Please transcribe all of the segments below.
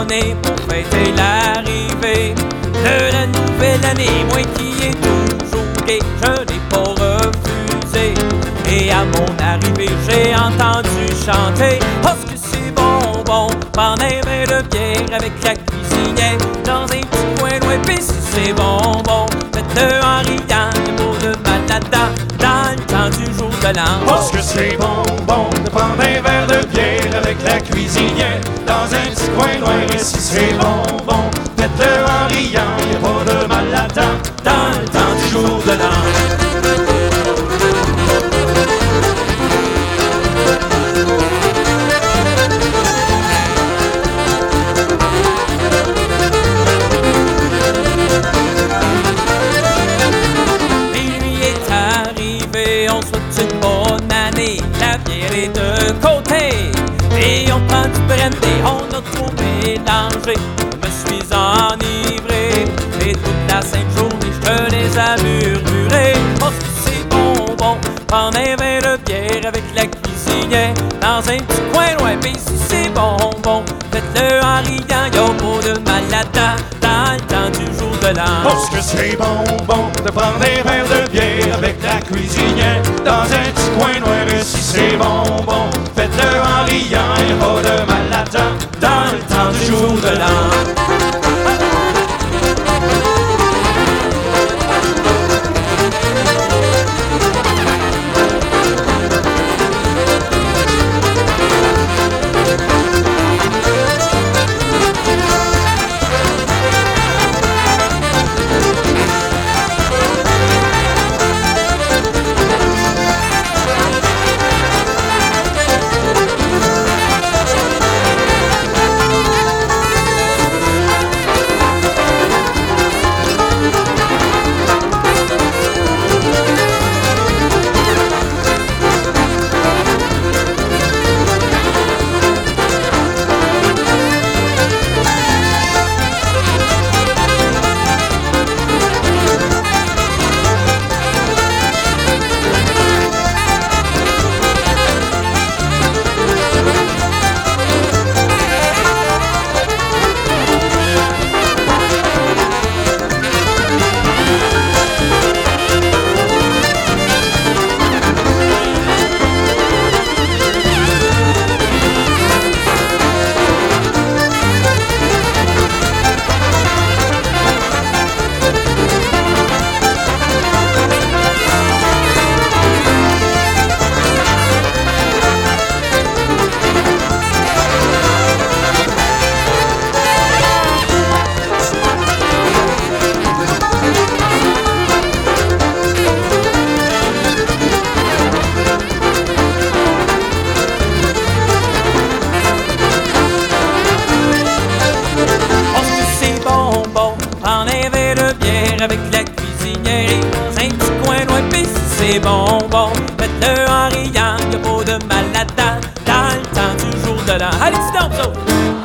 donné pour fêter l'arrivée de la nouvelle année. Moi qui ai toujours gay, je n'ai pas refusé. Et à mon arrivée, j'ai entendu chanter: oh, ce que c'est bon, bon, prendre un verre de bière avec la cuisinière dans un petit coin loin. Pis si c'est bon, bon, faites-le en riant, y'a pas de mal là-dedans, dans le temps du jour de l'an. Parce que c'est bon, bon, de prendre un verre de bière avec la cuisinière dans un petit coin loin. Et si c'est bon, bon, faites-le en riant, y'a pas de mal là-dedans, dans le temps du jour de l'an. On souhaite une bonne année, la bière est de côté. Et on prend du brandy, on a trop mélangé. Je me suis enivré, et toute la 5 journées, je te les ai murmurés. Oh, c'est bon, bon, prendre un verre de bière avec la cuisinière dans un petit coin loin. Mais si c'est bon, bon, faites-le en riant, y'a pas de mal là-dedans, dans le temps du jour de l'an. Parce que c'est bon, bon, de prendre un verre de bière avec la cuisinière dans un petit coin noir. Et si c'est bon, bon, faites-le en riant, y'a pas de mal là-dedans, dans le temps du jour de l'an. Avec la cuisinière et dans un petit coin loin. Pis si c'est bon, bon, faites-le en riant, y'a pas de mal là-dedans, dans le temps du jour de l'an. Allez, dis donc, vous autres!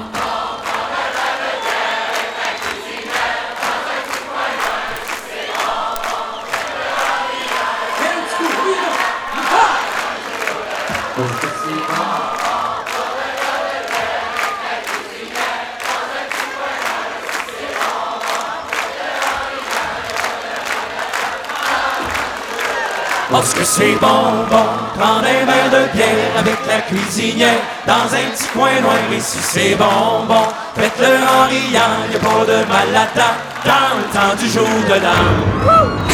Parce que c'est bon, bon, prendre un verre de bière avec la cuisinière dans un petit coin noir. Et si c'est bon, bon, faites-le en riant, y'a pas de mal là-dedans, dans le temps du jour de l'an.